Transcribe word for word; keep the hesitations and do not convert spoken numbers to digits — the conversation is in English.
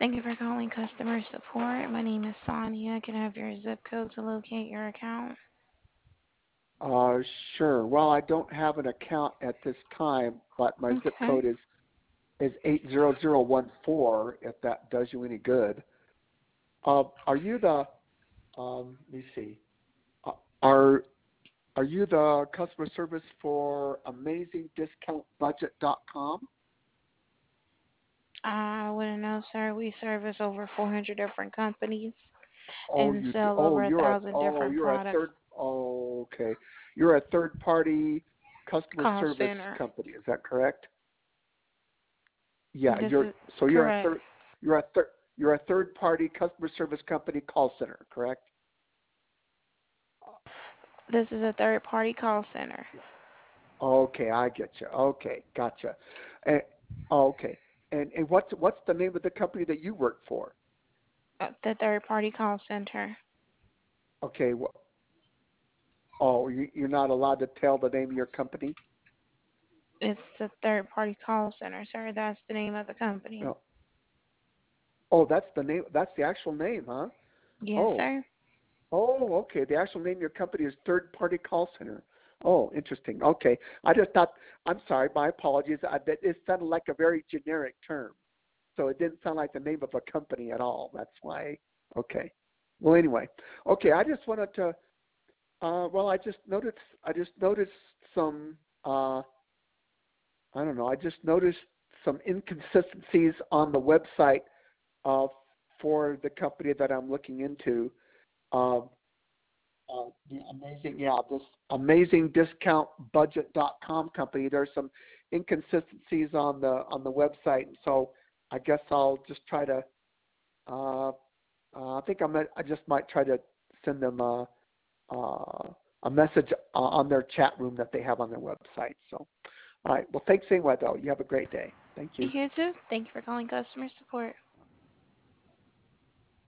Thank you for calling customer support. My name is Sonia. Can I have your zip code to locate your account? Uh, sure. Well, I don't have an account at this time, but my zip Okay. code is is eight zero zero one four. If that does you any good. Uh, are you the? Um, let me see. Uh, are are you the customer service for amazing discount budget dot com? I wouldn't know, sir. We service over four hundred different companies Oh, and you do. sell Oh, over a you're a. thousand Oh, different you're a products. third. Oh, okay. You're a third party customer Call service center. company. Is that correct? Yeah, This you're is so you're a correct. third you're a third you're a third party customer service company call center, correct? This is a third party call center. Okay, I get you. Okay, gotcha. And, okay, and and what's what's the name of the company that you work for? Uh, The third party call center. Okay, wh- oh, you, you're not allowed to tell the name of your company? It's the third party call center, sir. That's the name of the company. No. Oh, that's the name. That's the actual name, huh? Yes, Oh, sir. Oh, okay. The actual name of your company is Third Party Call Center. Oh, interesting. Okay. I just thought, I'm sorry, my apologies. I, that it sounded like a very generic term. So it didn't sound like the name of a company at all. That's why. Okay. Well, anyway. Okay. I just wanted to, uh, well, I just noticed, I just noticed some, uh, I don't know, I just noticed some inconsistencies on the website uh, for the company that I'm looking into. Um, uh, the amazing, yeah, this amazing discount budget dot com company. There's some inconsistencies on the on the website, and so I guess I'll just try to. Uh, uh, I think I'm. I just might try to send them a uh, a message uh, on their chat room that they have on their website. So, all right. Well, thanks anyway, though. You have a great day. Thank you. You too. Thank you for calling customer support.